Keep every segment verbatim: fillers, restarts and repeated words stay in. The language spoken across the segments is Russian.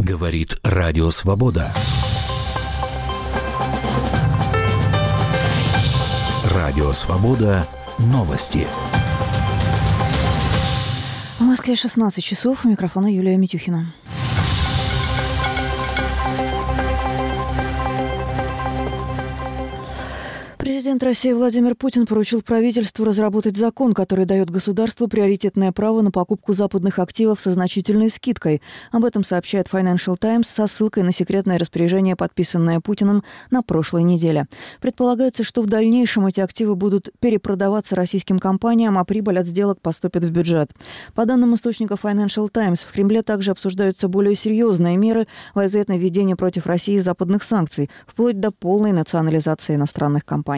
Говорит Радио Свобода. Радио Свобода. Новости. В Москве шестнадцать часов. У микрофона Юлия Митюхина. Президент России Владимир Путин поручил правительству разработать закон, который дает государству приоритетное право на покупку западных активов со значительной скидкой. Об этом сообщает Financial Times со ссылкой на секретное распоряжение, подписанное Путиным на прошлой неделе. Предполагается, что в дальнейшем эти активы будут перепродаваться российским компаниям, а прибыль от сделок поступит в бюджет. По данным источника Financial Times, в Кремле также обсуждаются более серьезные меры в ответ на введение против России западных санкций, вплоть до полной национализации иностранных компаний.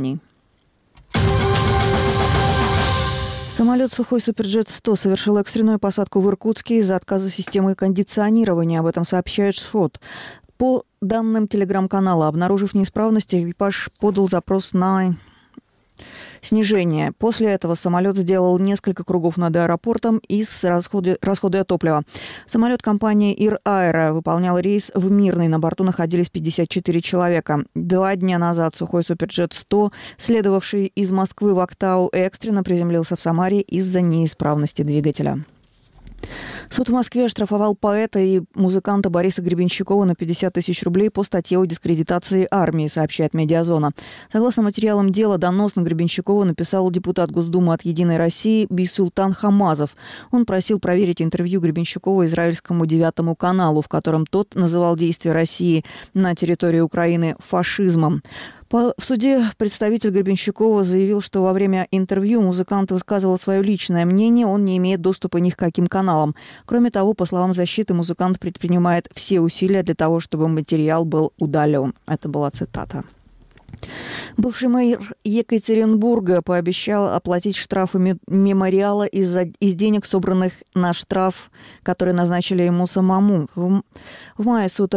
Самолет «Сухой Суперджет сто» совершил экстренную посадку в Иркутске из-за отказа системы кондиционирования. Об этом сообщает ШОТ. По данным телеграм-канала, обнаружив неисправности, экипаж подал запрос на снижение. После этого самолет сделал несколько кругов над аэропортом из расхода, расходуя топлива. Самолет компании «Ир Аэро» выполнял рейс в Мирный. На борту находились пятьдесят четыре человека. Два дня назад «Сухой Суперджет сто», следовавший из Москвы в Актау, экстренно приземлился в Самаре из-за неисправности двигателя. Суд в Москве оштрафовал поэта и музыканта Бориса Гребенщикова на пятьдесят тысяч рублей по статье о дискредитации армии, сообщает «Медиазона». Согласно материалам дела, донос на Гребенщикова написал депутат Госдумы от «Единой России» Бейсултан Хамазов. Он просил проверить интервью Гребенщикова израильскому девятому каналу, в котором тот называл действия России на территории Украины фашизмом. В суде представитель Гребенщикова заявил, что во время интервью музыкант высказывал свое личное мнение, он не имеет доступа ни к каким каналам. Кроме того, по словам защиты, музыкант предпринимает все усилия для того, чтобы материал был удален. Это была цитата. Бывший мэр Екатеринбурга пообещал оплатить штрафы мемориала из, из денег, собранных на штраф, который назначили ему самому. В, в мае суд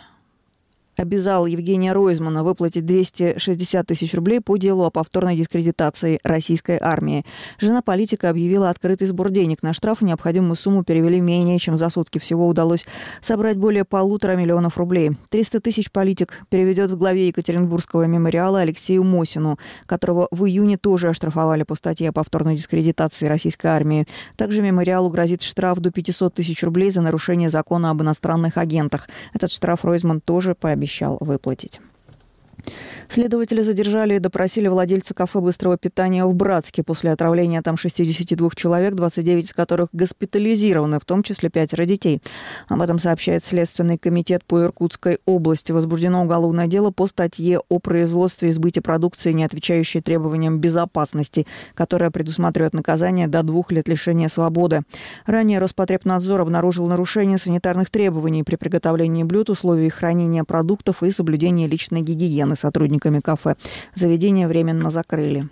обязал Евгения Ройзмана выплатить двести шестьдесят тысяч рублей по делу о повторной дискредитации российской армии. Жена политика объявила открытый сбор денег на штраф. Необходимую сумму перевели менее чем за сутки. Всего удалось собрать более полутора миллионов рублей. триста тысяч политик переведет в главе Екатеринбургского мемориала Алексею Мосину, которого в июне тоже оштрафовали по статье о повторной дискредитации российской армии. Также мемориалу грозит штраф до пятьсот тысяч рублей за нарушение закона об иностранных агентах. Этот штраф Ройзман тоже пообещал. обещал выплатить. Следователи задержали и допросили владельца кафе быстрого питания в Братске. После отравления там шестьдесят два человек, двадцать девять из которых госпитализированы, в том числе пятеро детей. Об этом сообщает Следственный комитет по Иркутской области. Возбуждено уголовное дело по статье о производстве и сбыте продукции, не отвечающей требованиям безопасности, которая предусматривает наказание до двух лет лишения свободы. Ранее Роспотребнадзор обнаружил нарушение санитарных требований при приготовлении блюд, условий хранения продуктов и соблюдения личной гигиены сотрудниками кафе. Заведение временно закрыли.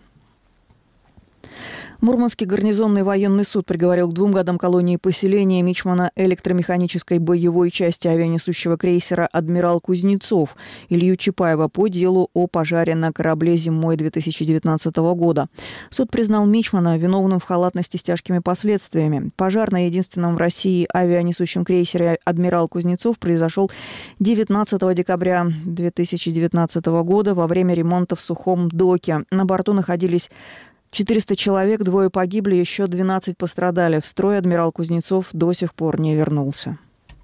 Мурманский гарнизонный военный суд приговорил к двум годам колонии поселения мичмана электромеханической боевой части авианесущего крейсера «Адмирал Кузнецов» Илью Чапаева по делу о пожаре на корабле зимой две тысячи девятнадцатого года. Суд признал мичмана виновным в халатности с тяжкими последствиями. Пожар на единственном в России авианесущем крейсере «Адмирал Кузнецов» произошел девятнадцатого декабря две тысячи девятнадцатого года во время ремонта в сухом доке. На борту находились четыреста человек, двое погибли, еще двенадцать пострадали. В строй «Адмирал Кузнецов» до сих пор не вернулся.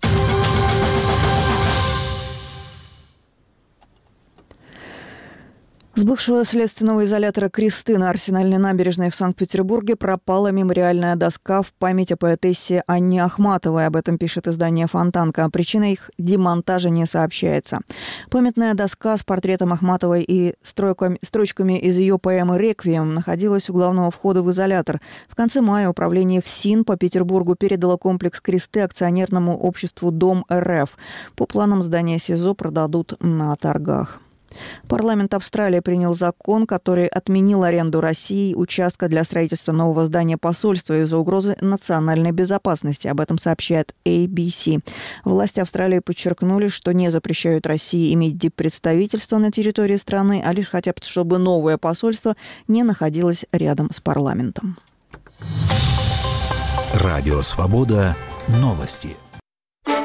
С бывшего следственного изолятора «Кресты» на Арсенальной набережной в Санкт-Петербурге пропала мемориальная доска в память о поэтессе Анне Ахматовой. Об этом пишет издание «Фонтанка». О причине их демонтажа не сообщается. Памятная доска с портретом Ахматовой и стройками, строчками из ее поэмы «Реквием» находилась у главного входа в изолятор. В конце мая управление ФСИН по Петербургу передало комплекс «Кресты» акционерному обществу «Дом РФ». По планам здания СИЗО продадут на торгах. Парламент Австралии принял закон, который отменил аренду России участка для строительства нового здания посольства из-за угрозы национальной безопасности. Об этом сообщает эй би си. Власти Австралии подчеркнули, что не запрещают России иметь диппредставительство на территории страны, а лишь хотят, чтобы новое посольство не находилось рядом с парламентом. Радио «Свобода». Новости.